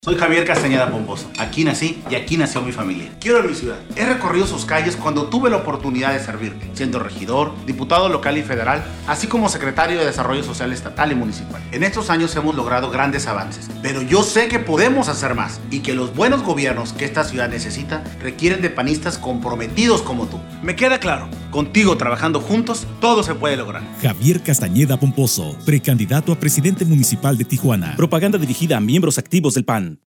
Soy Javier Castañeda Pomposo. Aquí nací y aquí nació mi familia. Quiero mi ciudad. He recorrido sus calles cuando tuve la oportunidad de servir, siendo regidor, diputado local y federal, así como secretario de Desarrollo Social estatal y municipal. En estos años hemos logrado grandes avances, pero yo sé que podemos hacer más y que los buenos gobiernos que esta ciudad necesita requieren de panistas comprometidos como tú. Me queda claro, contigo trabajando juntos, todo se puede lograr. Javier Castañeda Pomposo, precandidato a presidente municipal de Tijuana. Propaganda dirigida a miembros activos del PAN.